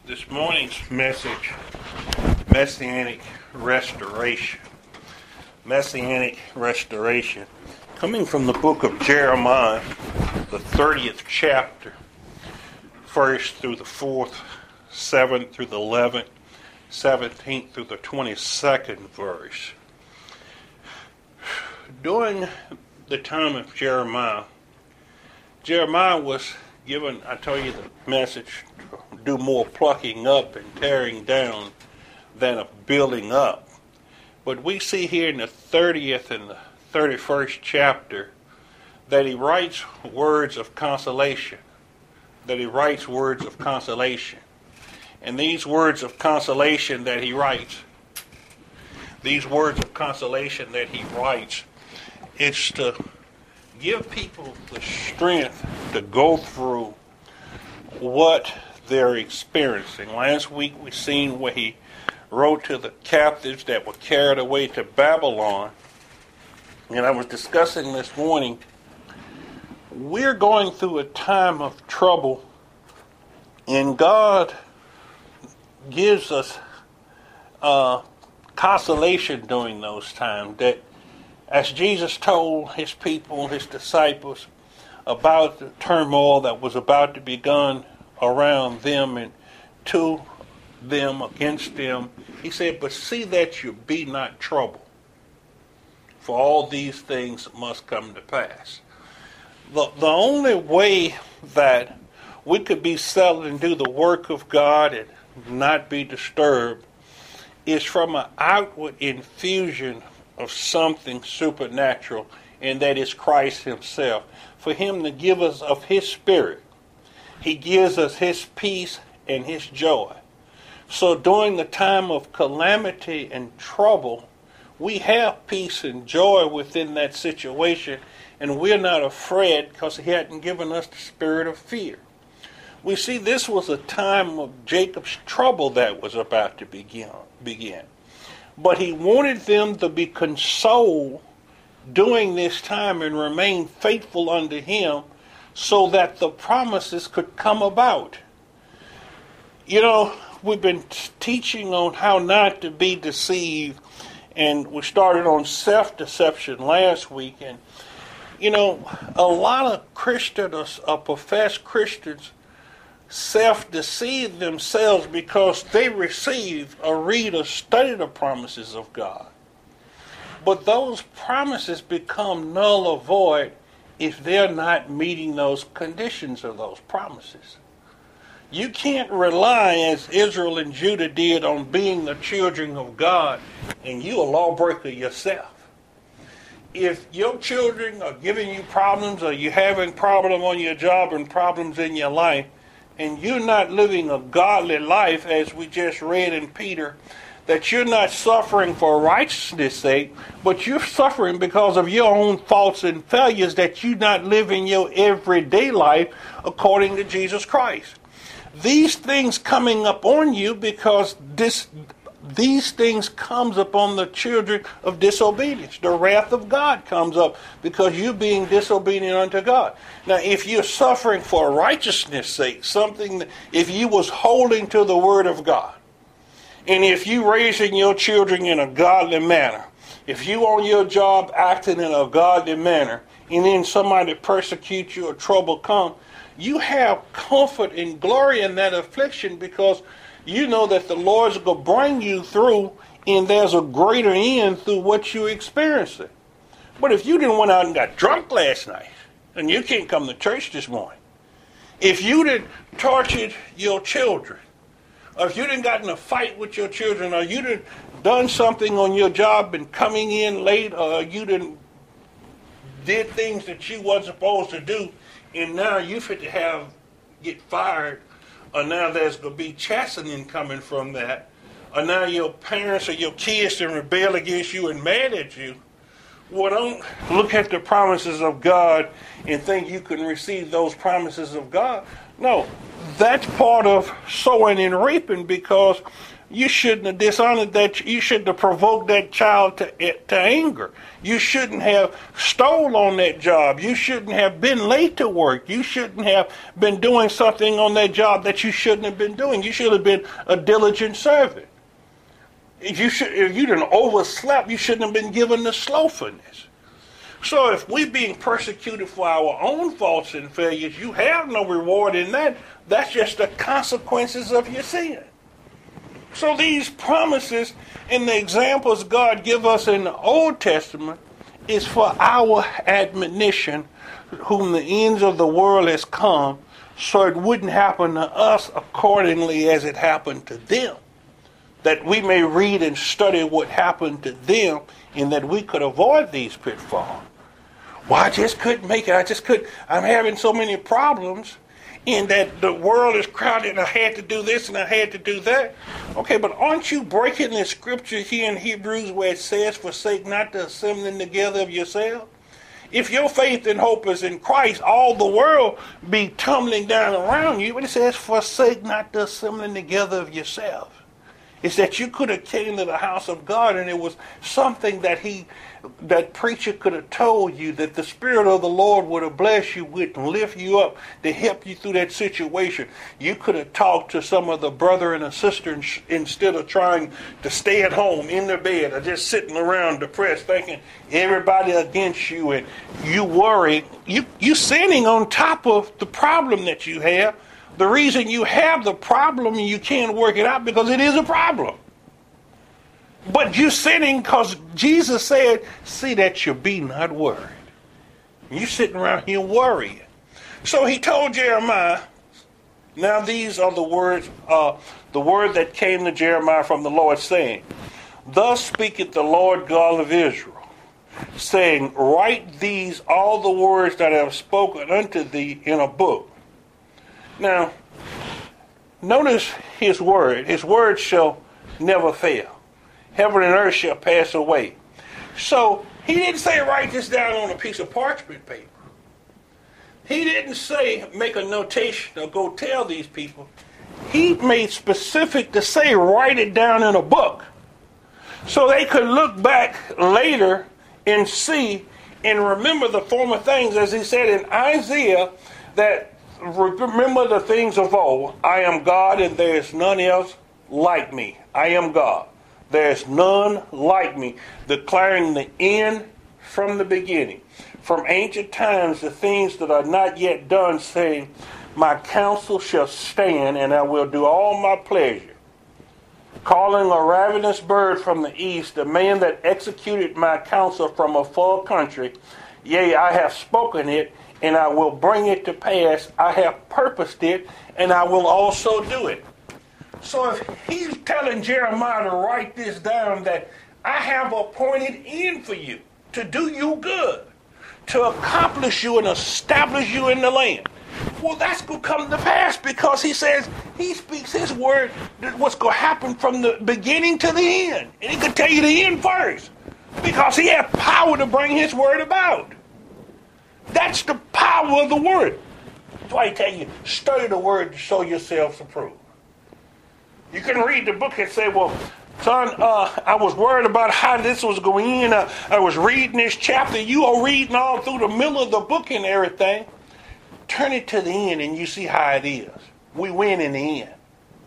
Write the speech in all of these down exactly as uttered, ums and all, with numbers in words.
This morning's message, Messianic Restoration. Messianic Restoration. Coming from the book of Jeremiah, the thirtieth chapter, first through the fourth, seventh through the eleventh, seventeenth through the twenty-second verse. During the time of Jeremiah, Jeremiah was given, I tell you the message, to do more plucking up and tearing down than of building up. But we see here in the thirtieth and the thirty-first chapter that he writes words of consolation. That he writes words of consolation. And these words of consolation that he writes, these words of consolation that he writes, it's to give people the strength to go through what they're experiencing. Last week we seen where he wrote to the captives that were carried away to Babylon. And I was discussing this morning, we're going through a time of trouble, and God gives us uh, consolation during those times. That as Jesus told his people, his disciples, about the turmoil that was about to begun around them and to them, against them, he said, but see that you be not troubled, for all these things must come to pass. The, the only way that we could be settled and do the work of God and not be disturbed is from an outward infusion of something supernatural, and that is Christ himself. For him to give us of his spirit, he gives us his peace and his joy. So during the time of calamity and trouble, we have peace and joy within that situation, and we're not afraid because he hadn't given us the spirit of fear. We see this was a time of Jacob's trouble that was about to begin. begin. But he wanted them to be consoled during this time and remain faithful unto him so that the promises could come about. You know, we've been t- teaching on how not to be deceived, and we started on self-deception last week. And, you know, a lot of Christians, or professed Christians, self-deceive themselves because they receive or read or study the promises of God. But those promises become null or void if they're not meeting those conditions of those promises. You can't rely, as Israel and Judah did, on being the children of God, and you a lawbreaker yourself. If your children are giving you problems, or you're having problems on your job and problems in your life, and you're not living a godly life, as we just read in Peter, that you're not suffering for righteousness' sake, but you're suffering because of your own faults and failures, that you're not living your everyday life according to Jesus Christ. These things coming up on you because this, these things comes upon the children of disobedience. The wrath of God comes up because you're being disobedient unto God. Now, if you're suffering for righteousness' sake, something that, if you was holding to the Word of God, and if you raising your children in a godly manner, if you on your job acting in a godly manner, and then somebody persecutes you or trouble come, you have comfort and glory in that affliction because you know that the Lord's going to bring you through, and there's a greater end through what you're experiencing. But if you didn't went out and got drunk last night, then you can't come to church this morning. If you didn't tortured your children, or if you didn't got in a fight with your children, or you didn't done something on your job and coming in late, or you didn't did things that you wasn't supposed to do, and now you fit to have get fired, or now there's going to be chastening coming from that, or now your parents or your kids can rebel against you and mad at you. Well, don't look at the promises of God and think you can receive those promises of God. No, that's part of sowing and reaping, because You shouldn't have dishonored that. You shouldn't have provoked that child to, to anger. You shouldn't have stole on that job. You shouldn't have been late to work. You shouldn't have been doing something on that job that you shouldn't have been doing. You should have been a diligent servant. If you should, if you didn't overslept, you shouldn't have been given the slothfulness. So if we're being persecuted for our own faults and failures, you have no reward in that. That's just the consequences of your sin. So these promises and the examples God give us in the Old Testament is for our admonition, whom the ends of the world has come, so it wouldn't happen to us accordingly as it happened to them. That we may read and study what happened to them and that we could avoid these pitfalls. Well, I just couldn't make it. I just couldn't. I'm having so many problems. In that the world is crowded and I had to do this and I had to do that. Okay, but aren't you breaking the scripture here in Hebrews where it says, forsake not the assembling together of yourselves? If your faith and hope is in Christ, all the world be tumbling down around you. But it says, forsake not the assembling together of yourselves. It's that you could have came to the house of God and it was something that he, that preacher could have told you that the Spirit of the Lord would have blessed you with and lift you up to help you through that situation. You could have talked to some of the brother and a sister instead of trying to stay at home in their bed or just sitting around depressed thinking everybody against you and you worry. You, you sinning on top of the problem that you have. The reason you have the problem and you can't work it out because it is a problem. But you're sinning because Jesus said, see that you be not worried. You're sitting around here worrying. So he told Jeremiah, now these are the words, uh, the word that came to Jeremiah from the Lord, saying, thus speaketh the Lord God of Israel, saying, write these all the words that I have spoken unto thee in a book. Now, notice his word. His word shall never fail. Heaven and earth shall pass away. So, he didn't say write this down on a piece of parchment paper. He didn't say make a notation or go tell these people. He made specific to say write it down in a book. So they could look back later and see and remember the former things, as he said in Isaiah, that remember the things of old. I am God and there is none else like me. I am God. There is none like me. Declaring the end from the beginning. From ancient times the things that are not yet done, saying, my counsel shall stand and I will do all my pleasure. Calling a ravenous bird from the east, the man that executed my counsel from a far country. Yea, I have spoken it, and I will bring it to pass. I have purposed it, and I will also do it. So if he's telling Jeremiah to write this down, that I have appointed end for you, to do you good, to accomplish you and establish you in the land. Well, that's going to come to pass because he says, he speaks his word, what's going to happen from the beginning to the end. And he can tell you the end first because he has power to bring his word about. That's the power of the word. That's why I tell you, study the word to show yourselves approved. You can read the book and say, well, son, uh, I was worried about how this was going in. Uh, I was reading this chapter. You are reading all through the middle of the book and everything. Turn it to the end and you see how it is. We win in the end.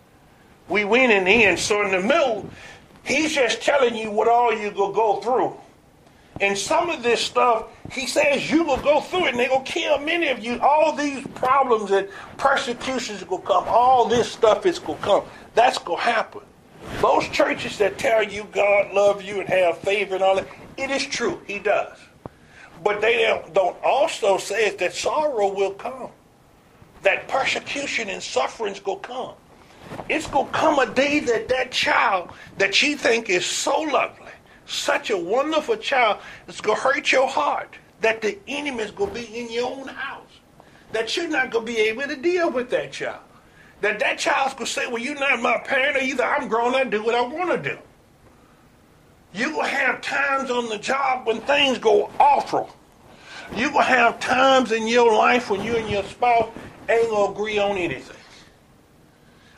We win in the end. So in the middle, he's just telling you what all you will go through. And some of this stuff, he says you will go through it and they're going to kill many of you. All these problems and persecutions will come. All this stuff is going to come. That's going to happen. Those churches that tell you God loves you and have favor and all that, it is true. He does. But they don't, don't also say that sorrow will come. That persecution and sufferings will come. It's going to come a day that that child that you think is so lovely, such a wonderful child, it's going to hurt your heart. That the enemy is going to be in your own house. That you're not going to be able to deal with that child. That that child's going to say, well, you're not my parent either. I'm grown. I do what I want to do. You're going to have times on the job when things go awful. You're going to have times in your life when you and your spouse ain't going to agree on anything. Oh,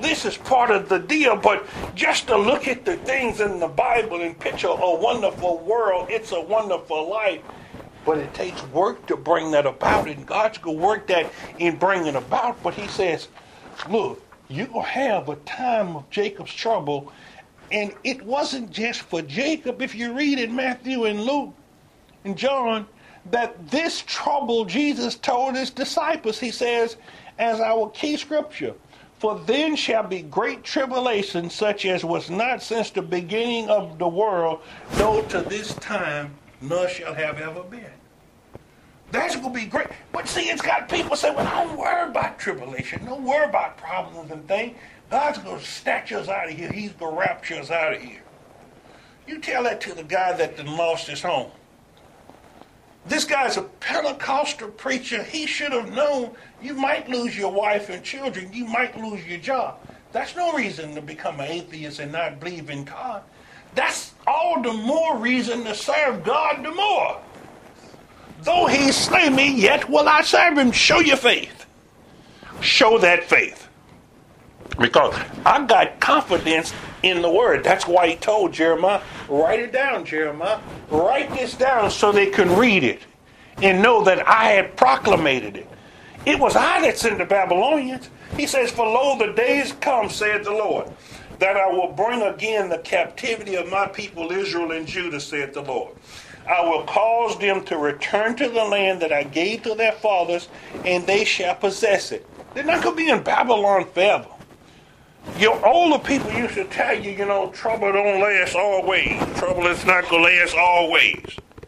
this is part of the deal, but just to look at the things in the Bible and picture a wonderful world, it's a wonderful life. But it takes work to bring that about, and God's going to work that in bringing about. But he says, look, you're going to have a time of Jacob's trouble, and it wasn't just for Jacob. If you read in Matthew and Luke and John, that this trouble Jesus told his disciples, he says, as our key scripture, for then shall be great tribulation, such as was not since the beginning of the world, though to this time none shall have ever been. That's going to be great. But see, it's got people say, well, don't worry about tribulation. Don't worry about problems and things. God's going to snatch us out of here. He's going to rapture us out of here. You tell that to the guy that done lost his home. This guy's a Pentecostal preacher. He should have known you might lose your wife and children. You might lose your job. That's no reason to become an atheist and not believe in God. That's all the more reason to serve God the more. Though he slay me, yet will I serve him. Show your faith. Show that faith. Because I got confidence in the word. That's why he told Jeremiah, write it down, Jeremiah. Write this down so they can read it and know that I had proclamated it. It was I that sent the Babylonians. He says, for lo, the days come, saith the Lord, that I will bring again the captivity of my people Israel and Judah, saith the Lord. I will cause them to return to the land that I gave to their fathers, and they shall possess it. They're not going to be in Babylon forever. Your older people used to tell you, you know, trouble don't last always. Trouble is not going to last always.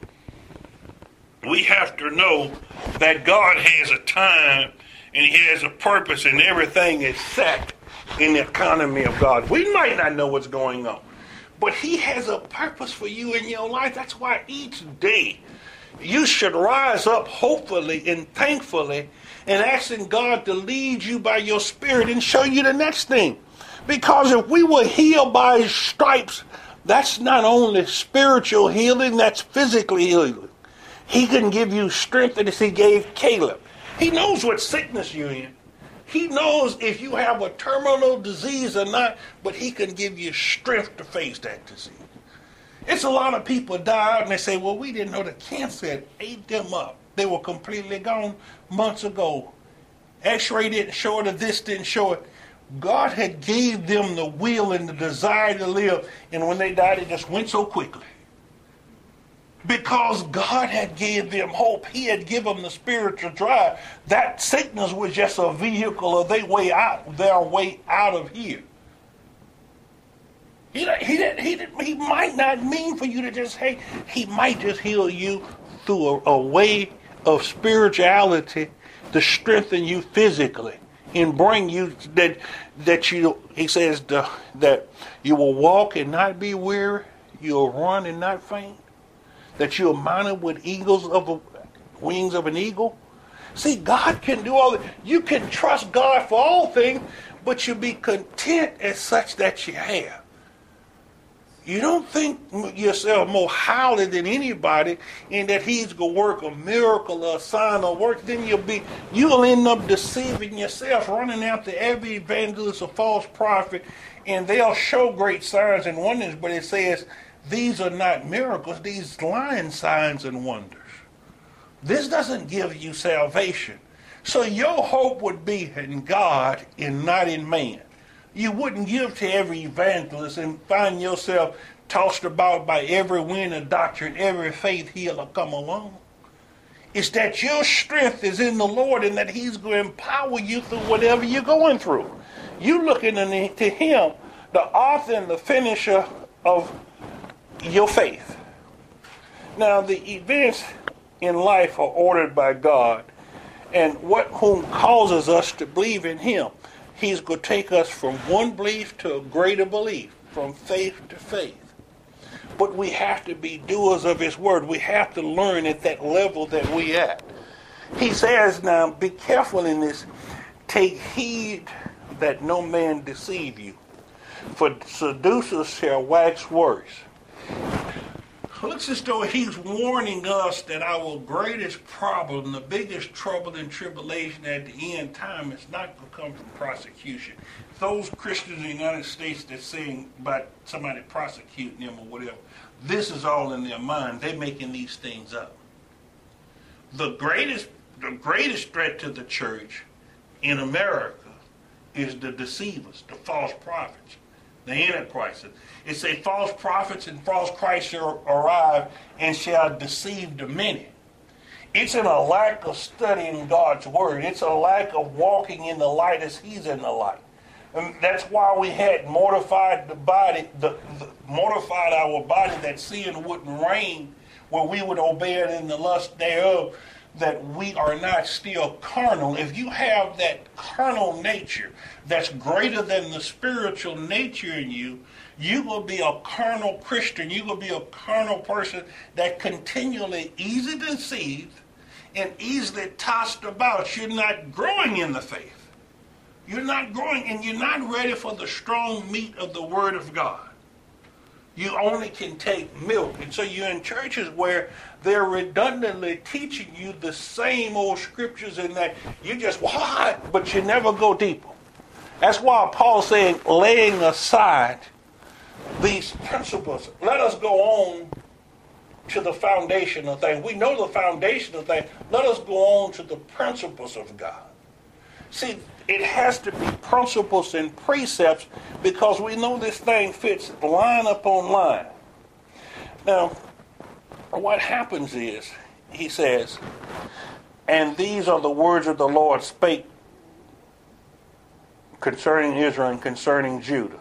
We have to know that God has a time and he has a purpose, and everything is set in the economy of God. We might not know what's going on, but he has a purpose for you in your life. That's why each day you should rise up hopefully and thankfully and asking God to lead you by your spirit and show you the next thing. Because if we were healed by his stripes, that's not only spiritual healing, that's physical healing. He can give you strength as he gave Caleb. He knows what sickness you're in. He knows if you have a terminal disease or not, but he can give you strength to face that disease. It's a lot of people die out and they say, well, we didn't know the cancer had ate them up. They were completely gone months ago. X-ray didn't show it, or this didn't show it. God had gave them the will and the desire to live, and when they died, it just went so quickly. Because God had gave them hope. He had given them the spiritual drive. That sickness was just a vehicle of their way out, their way out of here. He, he, didn't, he, didn't, he might not mean for you to just, hey, he might just heal you through a, a way of spirituality to strengthen you physically and bring you that that you, he says, the, that you will walk and not be weary, you'll run and not faint, that you're mounted with eagles of a, wings of an eagle. See, God can do all that. You can trust God for all things, but you be content as such that you have. You don't think yourself more highly than anybody and that he's going to work a miracle or a sign or work, then you'll be, you'll end up deceiving yourself, running after every evangelist or false prophet, and they'll show great signs and wonders, but it says these are not miracles, these lying signs and wonders. This doesn't give you salvation. So your hope would be in God and not in man. You wouldn't give to every evangelist and find yourself tossed about by every wind of doctrine, every faith healer come along. It's that your strength is in the Lord and that he's going to empower you through whatever you're going through. You're looking to him, the author and the finisher of your faith. Now, the events in life are ordered by God, and what whom causes us to believe in him. He's going to take us from one belief to a greater belief, from faith to faith. But we have to be doers of his word. We have to learn at that level that we at. He says now, be careful in this. Take heed that no man deceive you, for seducers shall wax worse. looks as though he's warning us that our greatest problem, the biggest trouble and tribulation at the end time is not going to come from prosecution. Those Christians in the United States that saying about somebody prosecuting them or whatever, this is all in their mind. They're making these things up. The greatest, the greatest threat to the church in America is the deceivers, the false prophets, the antichrists. It says false prophets and false Christs shall arrive and shall deceive the many. It's in a lack of studying God's word. It's a lack of walking in the light as he's in the light. And that's why we had mortified the body, the, the mortified our body that sin wouldn't reign, where we would obey it in the lust thereof, that we are not still carnal. If you have that carnal nature that's greater than the spiritual nature in you, you will be a carnal Christian. You will be a carnal person that continually easily deceived and easily tossed about. You're not growing in the faith. You're not growing, and you're not ready for the strong meat of the Word of God. You only can take milk. And so you're in churches where they're redundantly teaching you the same old scriptures in that you just, why? But you never go deeper. That's why Paul's saying, laying aside these principles, let us go on to the foundational thing. We know the foundational thing. Let us go on to the principles of God. See, it has to be principles and precepts because we know this thing fits line upon line. Now, what happens is, he says, and these are the words of the Lord spake concerning Israel and concerning Judah.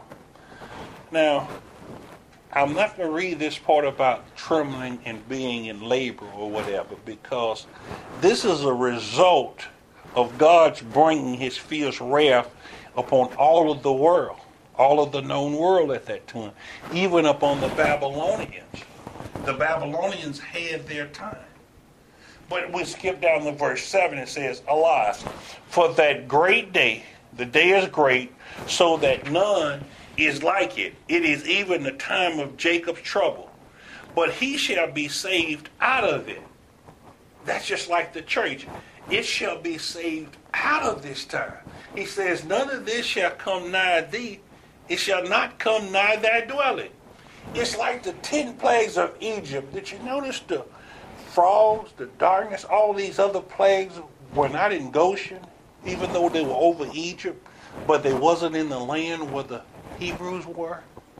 Now, I'm not going to read this part about trembling and being in labor or whatever, because this is a result of God's bringing his fierce wrath upon all of the world, all of the known world at that time, even upon the Babylonians. The Babylonians had their time. But we skip down to verse seven. It says, alas, for that great day, the day is great, so that none is like it. It is even the time of Jacob's trouble. But he shall be saved out of it. That's just like the church. It shall be saved out of this time. He says, none of this shall come nigh thee. It shall not come nigh thy dwelling. It's like the ten plagues of Egypt. Did you notice the frogs, the darkness, all these other plagues were not in Goshen, even though they were over Egypt, but they wasn't in the land where the Hebrews were?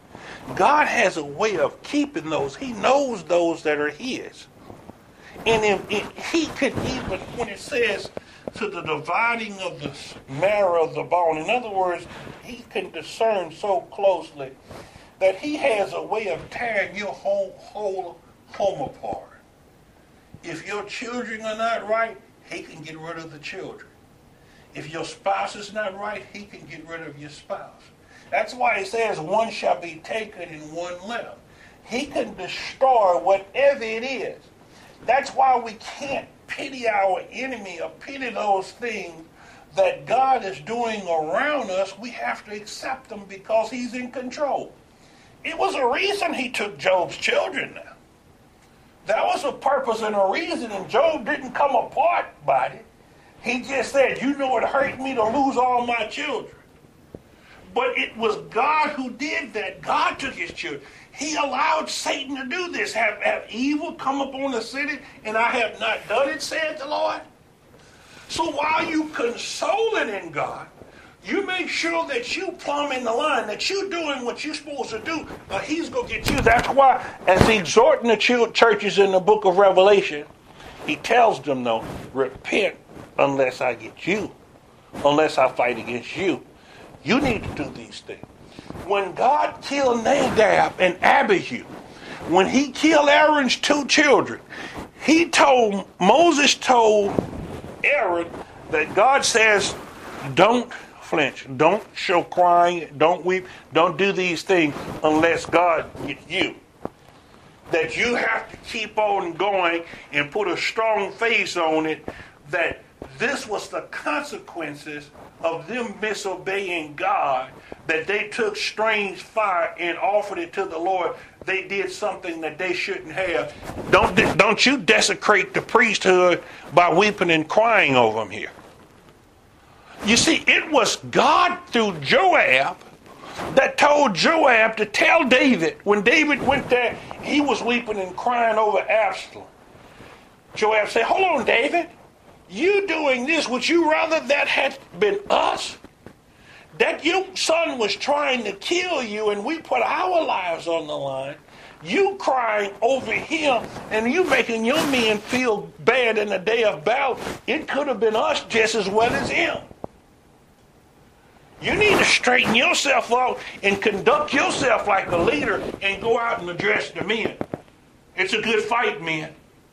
God has a way of keeping those. He knows those that are his. And if, if he could even, when it says to the dividing of the marrow of the bone, in other words, he can discern so closely that he has a way of tearing your whole, whole home apart. If your children are not right, he can get rid of the children. If your spouse is not right, he can get rid of your spouse. That's why he says one shall be taken and one left. He can destroy whatever it is. That's why we can't pity our enemy or pity those things that God is doing around us. We have to accept them because he's in control. It was a reason he took Job's children now. That was a purpose and a reason, and Job didn't come apart by it. He just said, you know it hurt me to lose all my children. But it was God who did that. God took his children. He allowed Satan to do this. Have, have evil come upon the city, and I have not done it, said the Lord. So while you consoling in God, you make sure that you plumb in the line, that you're doing what you're supposed to do, or he's going to get you. That's why, as he's exhorting the churches in the book of Revelation, he tells them, though, repent unless I get you, unless I fight against you. You need to do these things. When God killed Nadab and Abihu, when he killed Aaron's two children, he told, Moses told Aaron that God says, don't flinch, don't show crying, don't weep, don't do these things unless God gets you. That you have to keep on going and put a strong face on it, that this was the consequences of them disobeying God, that they took strange fire and offered it to the Lord, they did something that they shouldn't have. Don't, don't you desecrate the priesthood by weeping and crying over them here. You see, it was God through Joab that told Joab to tell David. When David went there, he was weeping and crying over Absalom. Joab said, hold on, David. You doing this, would you rather that had been us? That your son was trying to kill you and we put our lives on the line. You crying over him and you making your men feel bad in the day of battle. It could have been us just as well as him. You need to straighten yourself out and conduct yourself like a leader and go out and address the men. It's a good fight, men.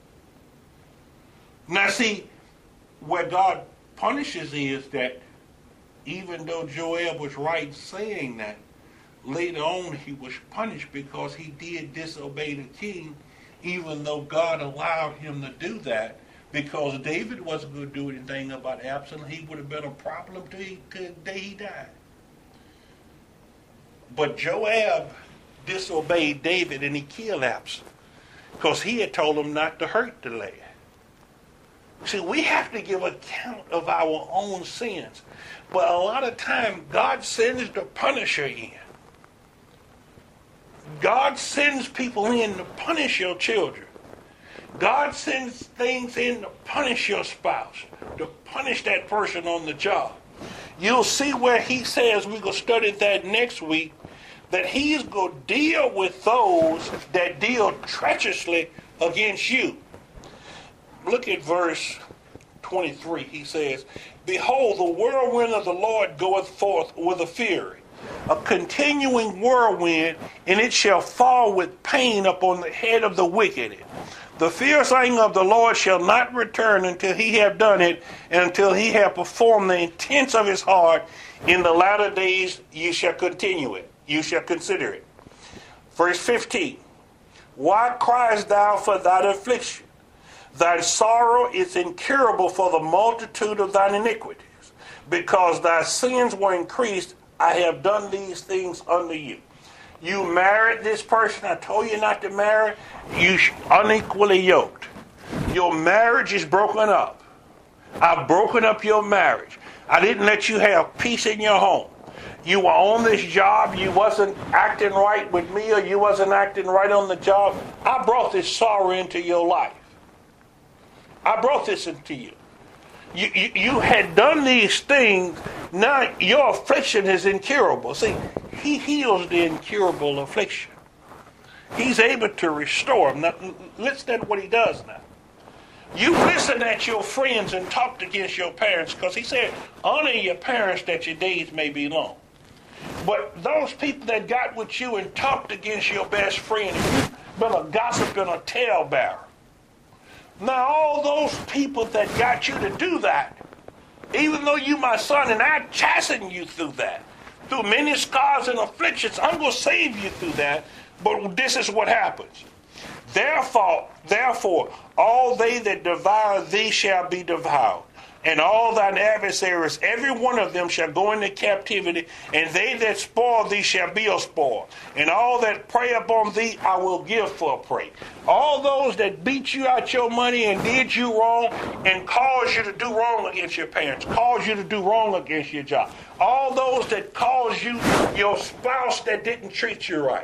Now see, where God punishes is that even though Joab was right in saying that, later on he was punished because he did disobey the king, even though God allowed him to do that, because David wasn't going to do anything about Absalom. He would have been a problem till he, till the day he died. But Joab disobeyed David and he killed Absalom because he had told him not to hurt the lad. See, we have to give account of our own sins. But a lot of time, God sends the punisher in. God sends people in to punish your children. God sends things in to punish your spouse, to punish that person on the job. You'll see where he says, we're going to study that next week, that he's going to deal with those that deal treacherously against you. Look at verse twenty-three. He says, behold, the whirlwind of the Lord goeth forth with a fury, a continuing whirlwind, and it shall fall with pain upon the head of the wicked. The fierce anger of the Lord shall not return until he have done it, and until he have performed the intents of his heart. In the latter days you shall continue it. You shall consider it. Verse fifteen. Why criest thou for thine affliction? Thy sorrow is incurable for the multitude of thine iniquities. Because thy sins were increased, I have done these things unto you. You married this person I told you not to marry, you unequally yoked. Your marriage is broken up. I've broken up your marriage. I didn't let you have peace in your home. You were on this job, you wasn't acting right with me, or you wasn't acting right on the job. I brought this sorrow into your life. I brought this into you. You, you. you had done these things, now your affliction is incurable. See, he heals the incurable affliction. He's able to restore them. Now, listen to what he does now. You listen at your friends and talked against your parents, because he said, honor your parents that your days may be long. But those people that got with you and talked against your best friend, you've been a gossip and a talebearer. Now all those people that got you to do that, even though you my son and I chasten you through that, through many scars and afflictions, I'm going to save you through that, but this is what happens. Therefore, therefore, all they that devour thee shall be devoured, and all thine adversaries, every one of them shall go into captivity, and they that spoil thee shall be a spoil, and all that prey upon thee I will give for a prey. All those that beat you out your money and did you wrong and caused you to do wrong against your parents, caused you to do wrong against your job, all those that caused you, your spouse that didn't treat you right,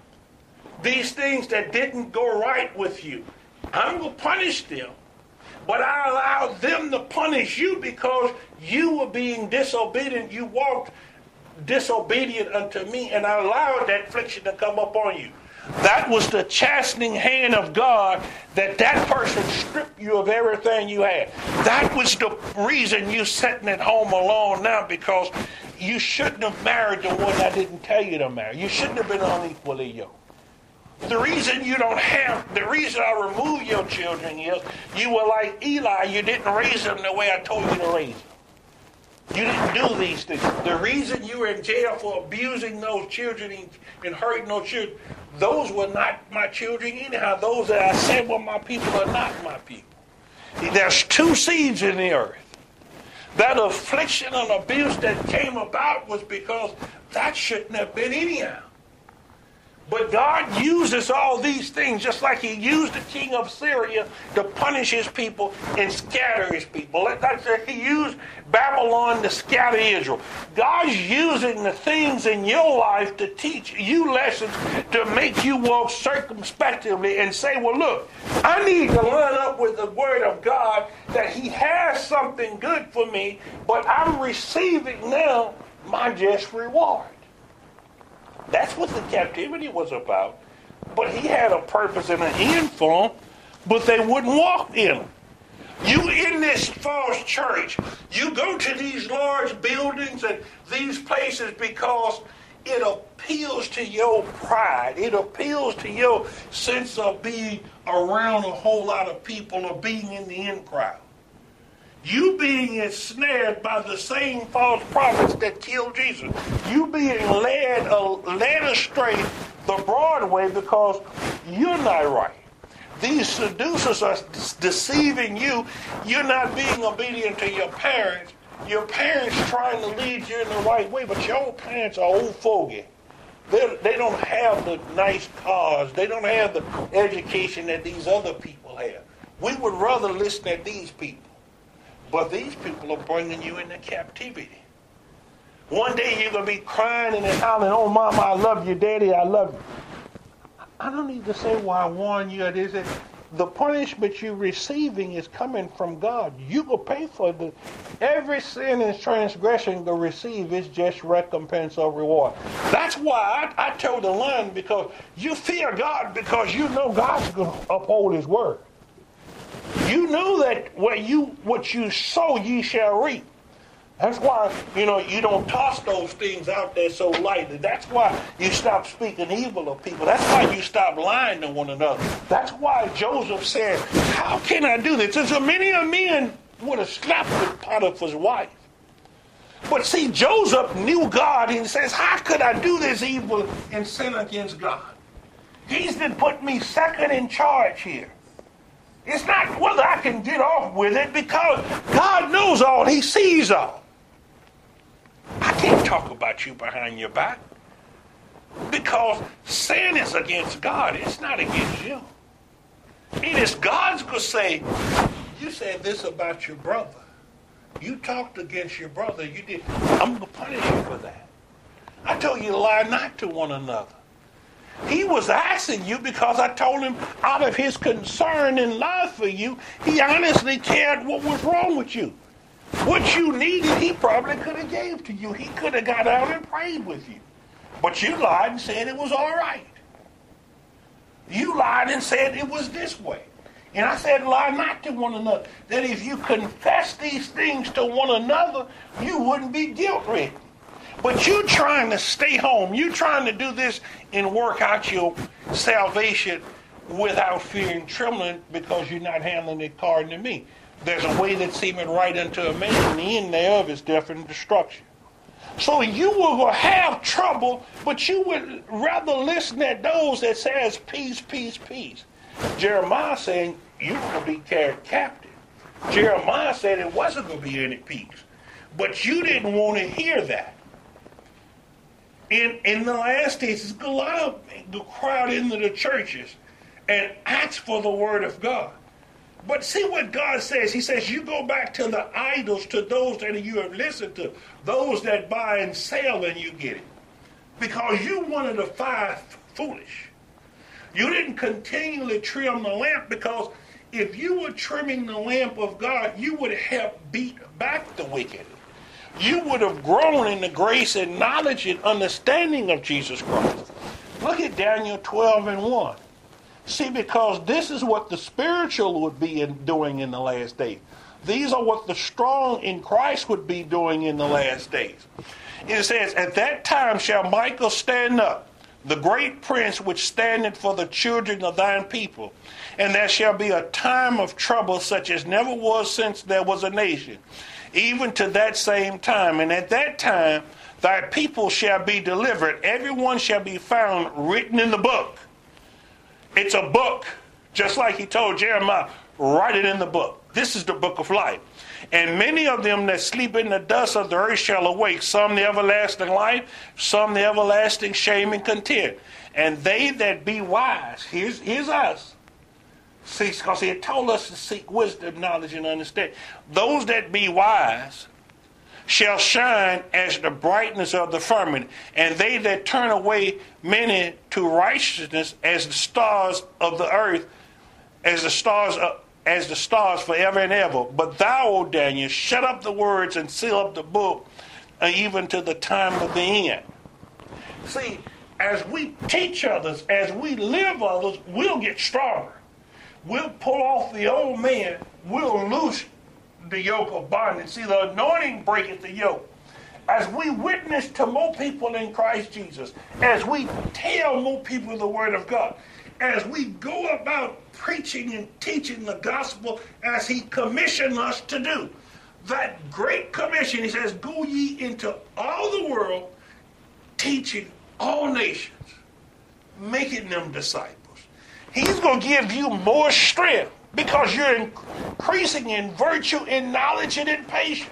these things that didn't go right with you, I'm going to punish them. But I allowed them to punish you because you were being disobedient. You walked disobedient unto me, and I allowed that affliction to come upon you. That was the chastening hand of God, that that person stripped you of everything you had. That was the reason you're sitting at home alone now, because you shouldn't have married the one I didn't tell you to marry. You shouldn't have been unequally yoked. The reason you don't have, the reason I removed your children is you were like Eli. You didn't raise them the way I told you to raise them. You didn't do these things. The reason you were in jail for abusing those children and, and hurting those children, those were not my children anyhow. Those that I said were my people are not my people. There's two seeds in the earth. That affliction and abuse that came about was because That shouldn't have been anyhow. But God uses all these things just like he used the king of Syria to punish his people and scatter his people. That's it. He used Babylon to scatter Israel. God's using the things in your life to teach you lessons, to make you walk circumspectly and say, well, look, I need to line up with the word of God that he has something good for me, but I'm receiving now my just reward. That's what the captivity was about. But he had a purpose and an end for them, but they wouldn't walk in them. You in this false church, you go to these large buildings and these places because it appeals to your pride. It appeals to your sense of being around a whole lot of people or being in the in crowd. You being ensnared by the same false prophets that killed Jesus. You being led, uh, led astray the broad way because you're not right. These seducers are deceiving you. You're not being obedient to your parents. Your parents trying to lead you in the right way, but your parents are old fogey. They're, they don't have the nice cars. They don't have the education that these other people have. We would rather listen to these people. But these people are bringing you into captivity. One day you're going to be crying and hollering, oh, Mama, I love you. Daddy, I love you. I don't need to say why I warn you. It is that the punishment you're receiving is coming from God. You will pay for the every sin and transgression to receive is just recompense or reward. That's why I, I told the line, because you fear God because you know God's going to uphold his word. You know that what you what you sow, ye shall reap. That's why, you know, you don't toss those things out there so lightly. That's why you stop speaking evil of people. That's why you stop lying to one another. That's why Joseph said, how can I do this? There's a many a men would have slapped with Potiphar's wife. But see, Joseph knew God and says, how could I do this evil and sin against God? He's been put me second in charge here. It's not whether I can get off with it, because God knows all. He sees all. I can't talk about you behind your back, because sin is against God. It's not against you. It is God's going to say, you said this about your brother. You talked against your brother. You did. I'm going to punish you for that. I told you to lie not to one another. He was asking you because I told him out of his concern and love for you, he honestly cared what was wrong with you. What you needed, he probably could have gave to you. He could have got out and prayed with you. But you lied and said it was all right. You lied and said it was this way. And I said lie not to one another. That if you confess these things to one another, you wouldn't be guilt-ridden. But you trying to stay home, you trying to do this and work out your salvation without fear and trembling because you're not handling it according to me. There's a way that seemeth right unto a man, and the end thereof is death and destruction. So you will have trouble, but you would rather listen at those that says peace, peace, peace. Jeremiah saying you're going to be carried captive. Jeremiah said it wasn't going to be any peace. But you didn't want to hear that. In in the last days, a lot of the crowd into the churches and ask for the word of God. But see what God says. He says, you go back to the idols, to those that you have listened to, those that buy and sell and you get it. Because you wanted to find foolish. You didn't continually trim the lamp, because if you were trimming the lamp of God, you would have beat back the wicked. You would have grown in the grace and knowledge and understanding of Jesus Christ. Look at Daniel twelve and one. See, because this is what the spiritual would be in, doing in the last days. These are what the strong in Christ would be doing in the last days. It says, at that time shall Michael stand up, the great prince which standeth for the children of thine people. And there shall be a time of trouble such as never was since there was a nation, even to that same time. And at that time thy people shall be delivered. Everyone shall be found written in the book. It's a book, just like he told Jeremiah, write it in the book. This is the book of life. And many of them that sleep in the dust of the earth shall awake, some the everlasting life, some the everlasting shame and contempt. And they that be wise, here's, here's us. See, because he had told us to seek wisdom, knowledge, and understanding. Those that be wise shall shine as the brightness of the firmament, and they that turn away many to righteousness as the stars of the earth, as the stars of, as the stars forever and ever. But thou, O Daniel, shut up the words and seal up the book, uh, even to the time of the end. See, as we teach others, as we live others, we'll get stronger. We'll pull off the old man. We'll loose the yoke of bondage. See, the anointing breaketh the yoke. As we witness to more people in Christ Jesus, as we tell more people the word of God, as we go about preaching and teaching the gospel as he commissioned us to do, that great commission, he says, go ye into all the world, teaching all nations, making them disciples. He's going to give you more strength because you're increasing in virtue, in knowledge, and in patience.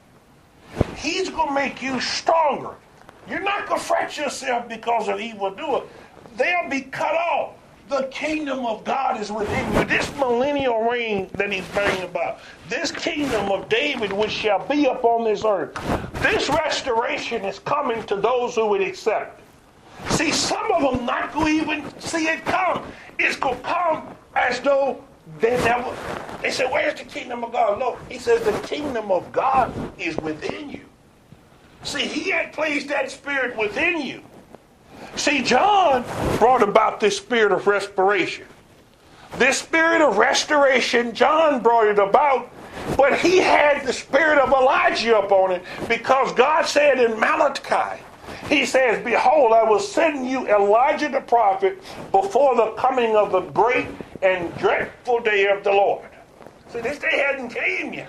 He's going to make you stronger. You're not going to fret yourself because of evildoers. They'll be cut off. The kingdom of God is within you. This millennial reign that he's bringing about, this kingdom of David which shall be upon this earth, this restoration is coming to those who would accept it. See, some of them not going to even see it come. It's going to come as though they never. They say, where's the kingdom of God? Look, he says the kingdom of God is within you. See, he had placed that spirit within you. See, John brought about this spirit of restoration. This spirit of restoration, John brought it about, but he had the spirit of Elijah upon it because God said in Malachi, he says, behold, I will send you Elijah the prophet before the coming of the great and dreadful day of the Lord. See, this day hadn't came yet.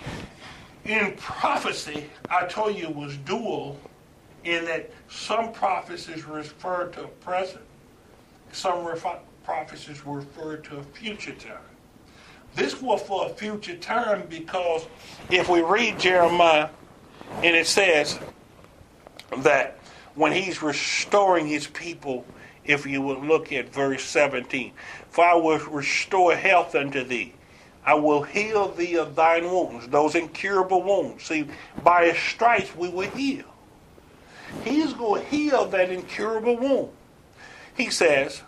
In prophecy, I told you it was dual in that some prophecies refer to a present, some refer- prophecies refer to a future time. This was for a future time because if we read Jeremiah, and it says that when he's restoring his people, if you would look at verse seventeen, for I will restore health unto thee. I will heal thee of thine wounds, those incurable wounds. See, by his stripes we were healed. He's going to heal that incurable wound. He says,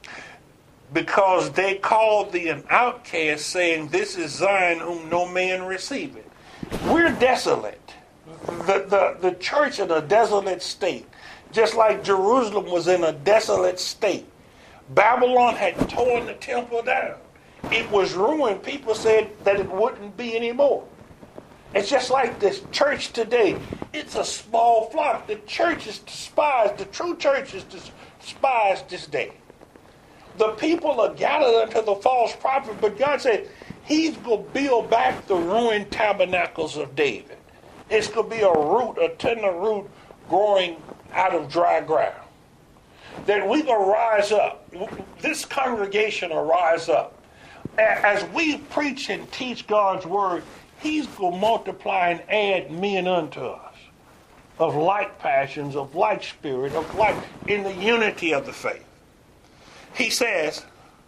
because they called thee an outcast, saying, this is Zion whom no man receiveth. We're desolate. The, the, the church in a desolate state, just like Jerusalem was in a desolate state. Babylon had torn the temple down. It was ruined. People said that it wouldn't be anymore. It's just like this church today. It's a small flock. The church is despised. The true church is despised this day. The people are gathered unto the false prophet, but God said he's going to build back the ruined tabernacles of David. It's going to be a root, a tender root growing out of dry ground. That we going to rise up. This congregation will rise up. As we preach and teach God's word, he's going to multiply and add men unto us of like passions, of like spirit, of like in the unity of the faith. He says,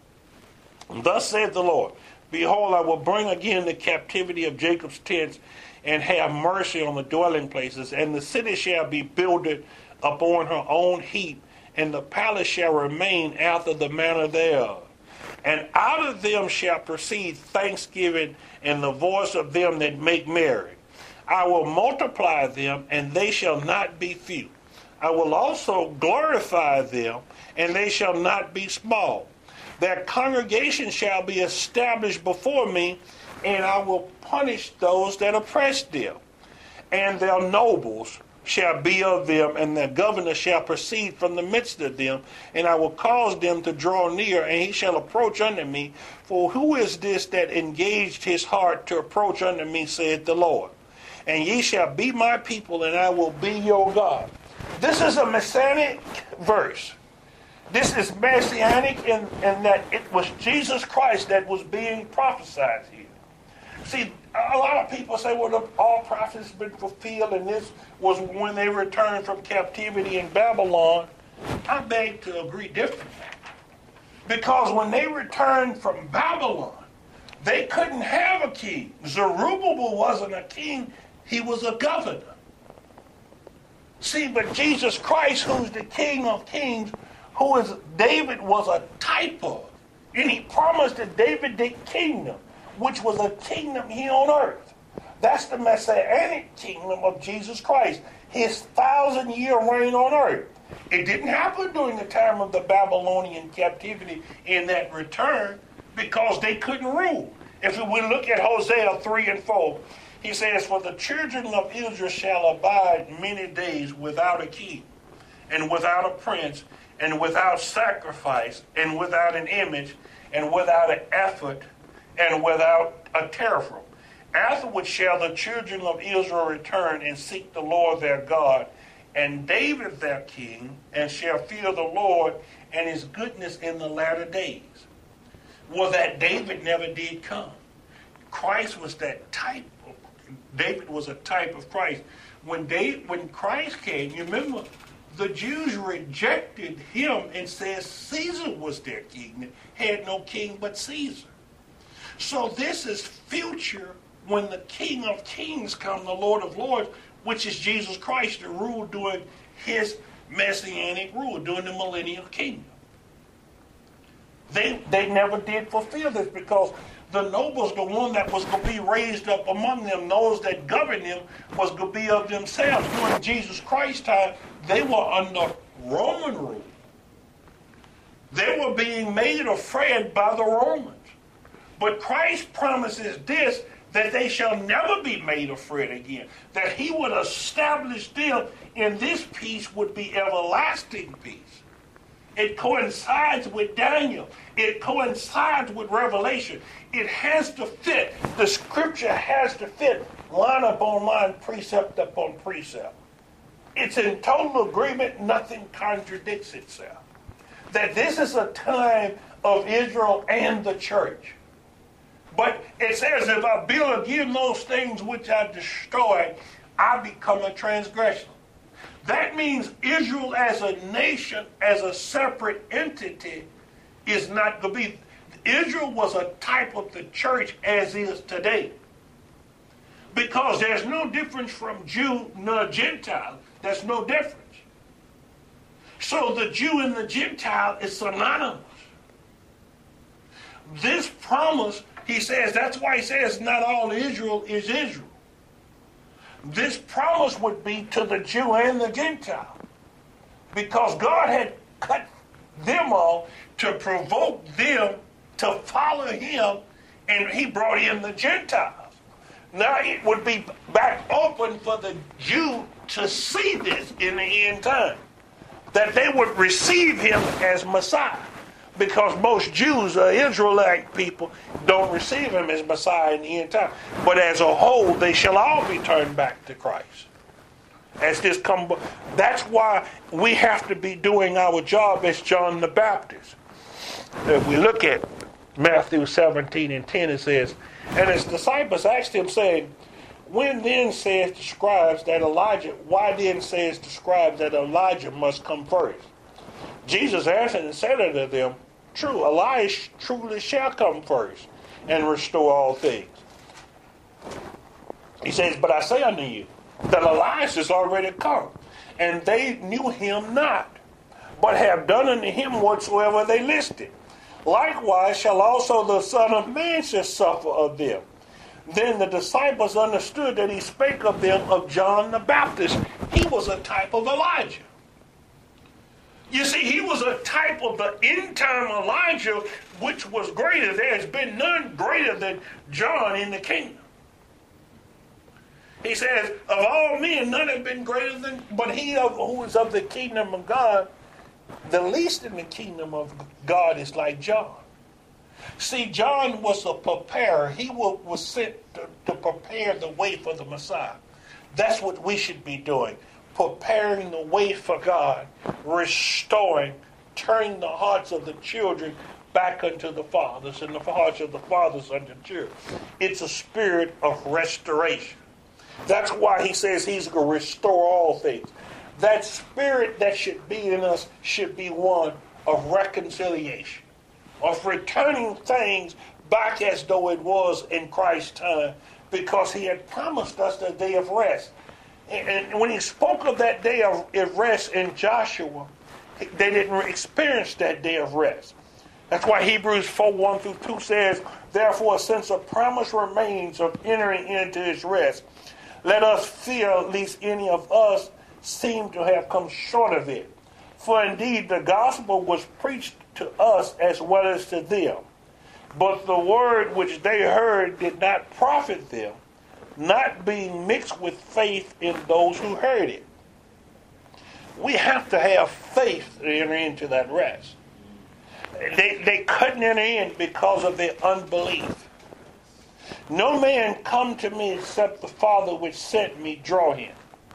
thus saith the Lord, behold, I will bring again the captivity of Jacob's tents and have mercy on the dwelling places, and the city shall be builded upon her own heap, and the palace shall remain after the manner thereof. And out of them shall proceed thanksgiving and the voice of them that make merry. I will multiply them, and they shall not be few. I will also glorify them, and they shall not be small. Their congregation shall be established before me, and I will punish those that oppress them. And their nobles shall be of them, and their governor shall proceed from the midst of them, and I will cause them to draw near, and he shall approach unto me. For who is this that engaged his heart to approach unto me, saith the Lord? And ye shall be my people, and I will be your God. This is a messianic verse. This is messianic in, in that it was Jesus Christ that was being prophesied here. See, a lot of people say, well, the, all prophecies have been fulfilled, and this was when they returned from captivity in Babylon. I beg to agree differently. Because when they returned from Babylon, they couldn't have a king. Zerubbabel wasn't a king, he was a governor. See, but Jesus Christ, who's the King of Kings, who is David was a type of, and he promised that David the kingdom, which was a kingdom here on earth. That's the messianic kingdom of Jesus Christ, his thousand-year reign on earth. It didn't happen during the time of the Babylonian captivity in that return because they couldn't rule. If we look at Hosea three and four, he says, for the children of Israel shall abide many days without a king, and without a prince, and without sacrifice, and without an image, and without an effort, and without a teraphim. Afterward shall the children of Israel return and seek the Lord their God, and David their king, and shall fear the Lord and his goodness in the latter days. Well, that David never did come. Christ was that type. Of, David was a type of Christ. When David, when Christ came, you remember, the Jews rejected him and said Caesar was their king. They had no king but Caesar. So this is future when the King of Kings come, the Lord of Lords, which is Jesus Christ, to rule during his messianic rule, during the millennial kingdom. They, they never did fulfill this because the nobles, the one that was going to be raised up among them, those that governed them, was going to be of themselves. During Jesus Christ's time, they were under Roman rule. They were being made afraid by the Romans. But Christ promises this, that they shall never be made afraid again. That he would establish them, and this peace would be everlasting peace. It coincides with Daniel. It coincides with Revelation. It has to fit. The scripture has to fit line upon line, precept upon precept. It's in total agreement. Nothing contradicts itself. That this is a time of Israel and the church. But it says, if I build again those things which I destroyed, I become a transgressor. That means Israel as a nation, as a separate entity, is not going to be. Israel was a type of the church as is today. Because there's no difference from Jew nor Gentile. There's no difference. So the Jew and the Gentile is synonymous. This promise, he says, that's why he says not all Israel is Israel. This promise would be to the Jew and the Gentile. Because God had cut them off to provoke them to follow him, and he brought in the Gentiles. Now it would be back open for the Jew to see this in the end time. That they would receive him as Messiah. Because most Jews or Israelite people don't receive him as Messiah in the end time. But as a whole, they shall all be turned back to Christ. As this come, that's why we have to be doing our job as John the Baptist. If we look at Matthew seventeen and ten, it says, and his disciples asked him, saying, when then saith the scribes that Elijah, why then says the scribes that Elijah must come first? Jesus answered and said unto them, true, Elijah truly shall come first and restore all things. He says, but I say unto you, that Elias is already come, and they knew him not, but have done unto him whatsoever they listed. Likewise shall also the Son of Man shall suffer of them. Then the disciples understood that he spake of them of John the Baptist. He was a type of Elijah. You see, he was a type of the end-time Elijah, which was greater. There has been none greater than John in the kingdom. He says, of all men, none have been greater than, but he of, who is of the kingdom of God, the least in the kingdom of God is like John. See, John was a preparer. He was sent to, to prepare the way for the Messiah. That's what we should be doing. Preparing the way for God. Restoring turning the hearts of the children back unto the fathers and the hearts of the fathers unto the children. It's a spirit of restoration. That's why he says he's going to restore all things. That spirit that should be in us should be one of reconciliation, of returning things back as though it was in Christ's time, because he had promised us the day of rest. And when he spoke of that day of rest in Joshua, they didn't experience that day of rest. That's why Hebrews four, one through two says, therefore, since a promise remains of entering into his rest, let us fear lest any of us seem to have come short of it. For indeed the gospel was preached to us as well as to them. But the word which they heard did not profit them, not being mixed with faith in those who heard it. We have to have faith to enter into that rest. They, they couldn't enter in because of their unbelief. No man come to me except the Father which sent me draw him.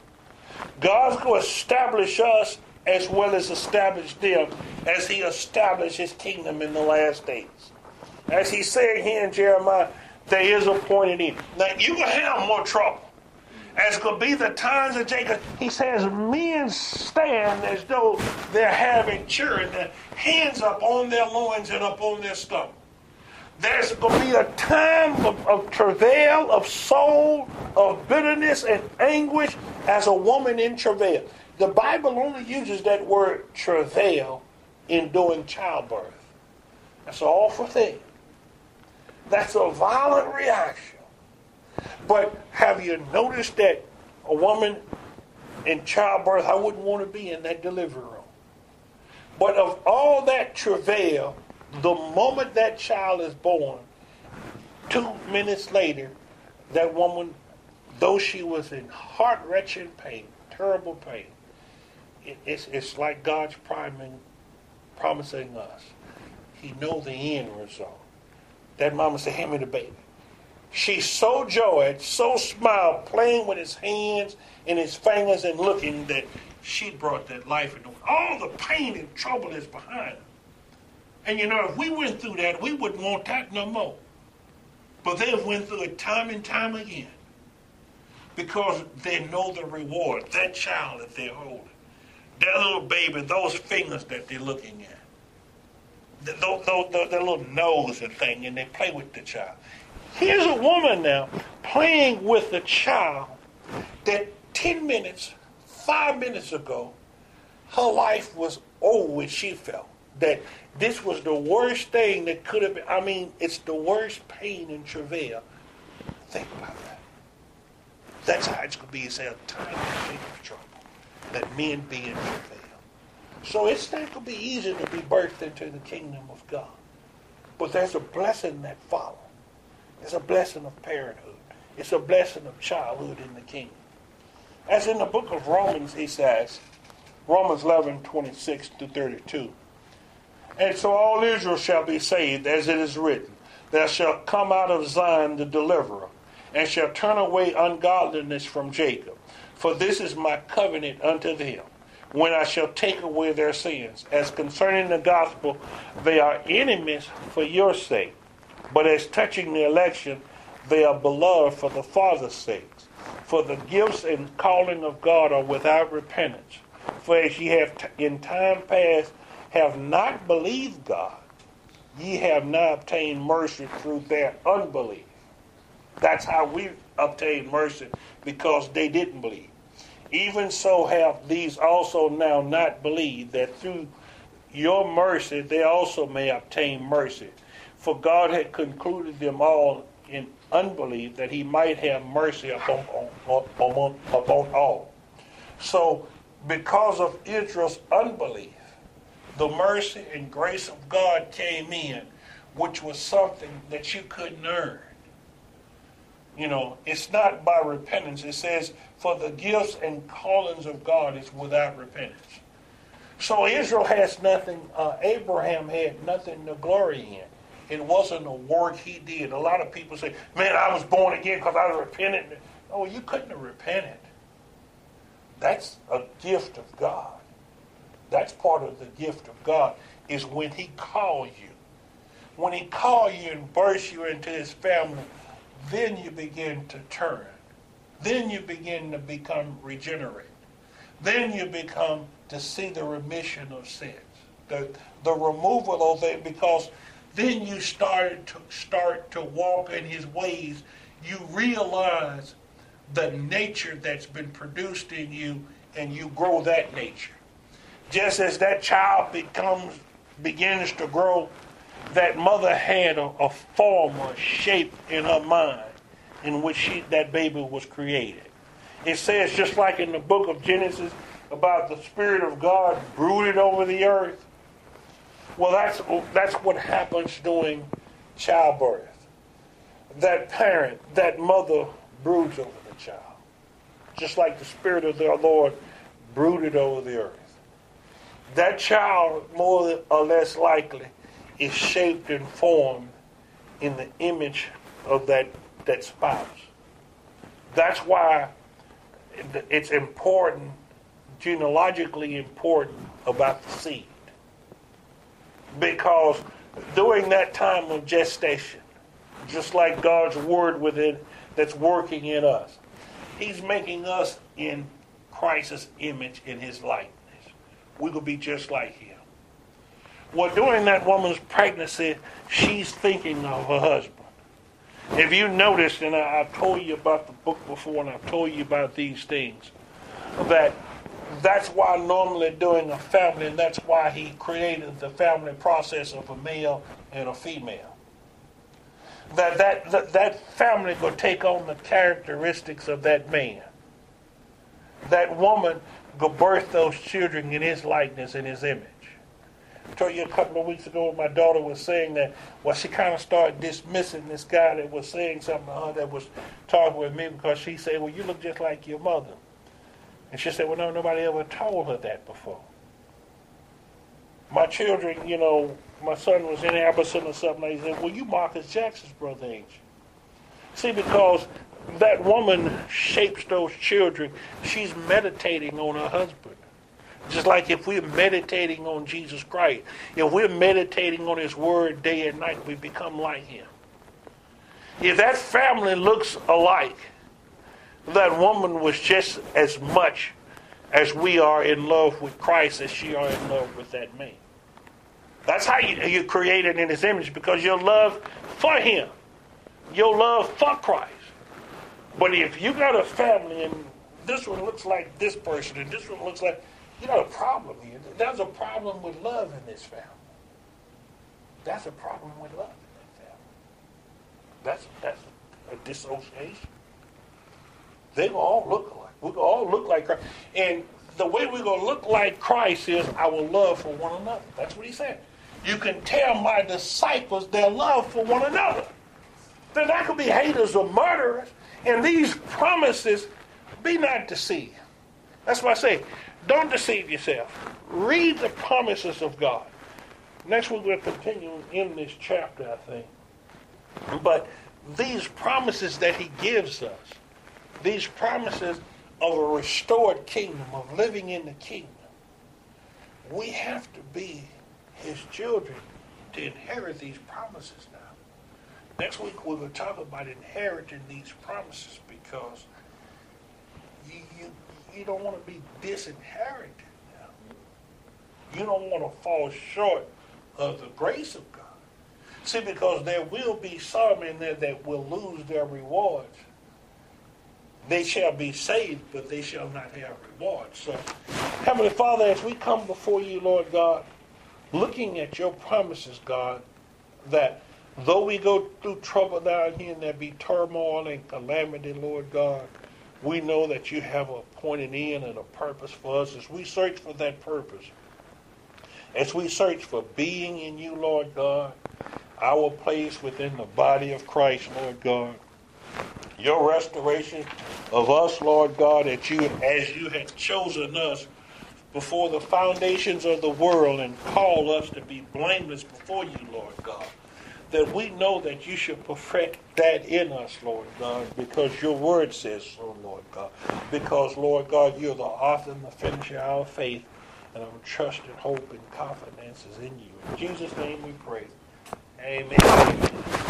God's going to establish us as well as establish them as he established his kingdom in the last days. As he said here in Jeremiah, there is a point in it. Now, you're going to have more trouble. As going to be the times of Jacob, he says, men stand as though they're having children, their hands up on their loins and up on their stomach. There's going to be a time of, of travail, of soul, of bitterness and anguish as a woman in travail. The Bible only uses that word travail in doing childbirth. That's an awful thing. That's a violent reaction. But have you noticed that a woman in childbirth, I wouldn't want to be in that delivery room. But of all that travail, the moment that child is born, two minutes later, that woman, though she was in heart-wrenching pain, terrible pain, it, it's, it's like God's priming, promising us. He knows the end result. That mama said, hand me the baby. She's so joyed, so smiled, playing with his hands and his fingers and looking that she brought that life into all the pain and trouble is behind her. And you know, if we went through that, we wouldn't want that no more. But they went through it time and time again. Because they know the reward. That child that they're holding. That little baby, those fingers that they're looking at. Those, those, those, their little nose and thing, and they play with the child. Here's a woman now playing with a child that ten minutes, five minutes ago, her life was over when she felt that this was the worst thing that could have been. I mean, it's the worst pain and travail. Think about that. That's how it's going to be. It's a time of trouble that men be in travail. So it's not going to be easy to be birthed into the kingdom of God. But there's a blessing that follows. It's a blessing of parenthood. It's a blessing of childhood in the kingdom. As in the book of Romans, he says, Romans eleven, twenty-six to thirty-two. And so all Israel shall be saved, as it is written, there shall come out of Zion the deliverer, and shall turn away ungodliness from Jacob. For this is my covenant unto them, when I shall take away their sins. As concerning the gospel, they are enemies for your sake. But as touching the election, they are beloved for the Father's sake. For the gifts and calling of God are without repentance. For as ye have t- in time past have not believed God, ye have not obtained mercy through their unbelief. That's how we obtained mercy, because they didn't believe. Even so have these also now not believed, that through your mercy they also may obtain mercy. For God had concluded them all in unbelief, that he might have mercy upon, upon, upon all. So, because of Israel's unbelief, the mercy and grace of God came in, which was something that you couldn't earn. You know, it's not by repentance. It says, for the gifts and callings of God is without repentance. So Israel has nothing, uh, Abraham had nothing to glory in. It wasn't a work he did. A lot of people say, man, I was born again because I was repentant. Oh, you couldn't have repented. That's a gift of God. That's part of the gift of God, is when he calls you. When he calls you and births you into his family, then you begin to turn. Then you begin to become regenerate. Then you become to see the remission of sins. The, the removal of it, because then you started to start to walk in his ways. You realize the nature that's been produced in you, and you grow that nature. Just as that child becomes begins to grow, that mother had a, a form or shape in her mind in which she, that baby was created. It says, just like in the book of Genesis, about the Spirit of God brooded over the earth. Well, that's that's what happens during childbirth. That parent, that mother broods over the child. Just like the Spirit of the Lord brooded over the earth. That child, more or less likely, is shaped and formed in the image of that, that spouse. That's why it's important, genealogically important, about the seed. Because during that time of gestation, just like God's Word within that's working in us, he's making us in Christ's image, in his likeness. We will be just like him. Well, during that woman's pregnancy, she's thinking of her husband. If you noticed, and I, I've told you about the book before, and I've told you about these things, that that's why normally during a family, and that's why he created the family process of a male and a female. That that that, that family will take on the characteristics of that man. That woman will birth those children in his likeness and his image. I told you a couple of weeks ago, my daughter was saying that, well, she kind of started dismissing this guy that was saying something to her, that was talking with me, because she said, well, you look just like your mother. And she said, well, no, nobody ever told her that before. My children, you know, my son was in Aberson or something, and he said, well, you Marcus Jackson's brother, ain't you? See, because that woman shapes those children. She's meditating on her husband. Just like if we're meditating on Jesus Christ, if we're meditating on his word day and night, we become like him. If that family looks alike, that woman was just as much as we are in love with Christ as she are in love with that man. That's how you, you're created in his image, because your love for him, your love for Christ. But if you got a family and this one looks like this person and this one looks like, you got a problem here. There's a problem with love in this family. That's a problem with love in that family. That's that's a dissociation. They will all look alike. We will all look like Christ. And the way we're going to look like Christ is our love for one another. That's what he said. You can tell my disciples their love for one another. They're not going to be haters or murderers. And these promises, be not deceived. That's why I say, don't deceive yourself. Read the promises of God. Next week we'll continue in this chapter, I think. But these promises that he gives us, these promises of a restored kingdom, of living in the kingdom, we have to be his children to inherit these promises now. Next week we're going to talk about inheriting these promises, because you, you, you don't want to be disinherited now. You don't want to fall short of the grace of God. See, because there will be some in there that will lose their rewards. They shall be saved, but they shall not have rewards. So, Heavenly Father, as we come before you, Lord God, looking at your promises, God, that though we go through trouble down here and there be turmoil and calamity, Lord God, we know that you have a appointed end and a purpose for us. As we search for that purpose, as we search for being in you, Lord God, our place within the body of Christ, Lord God, your restoration of us, Lord God, that you, as you had chosen us before the foundations of the world and called us to be blameless before you, Lord God, that we know that you should perfect that in us, Lord God, because your word says so, Lord God. Because, Lord God, you're the author and the finisher of our faith, and our trust and hope and confidence is in you. In Jesus' name we pray. Amen.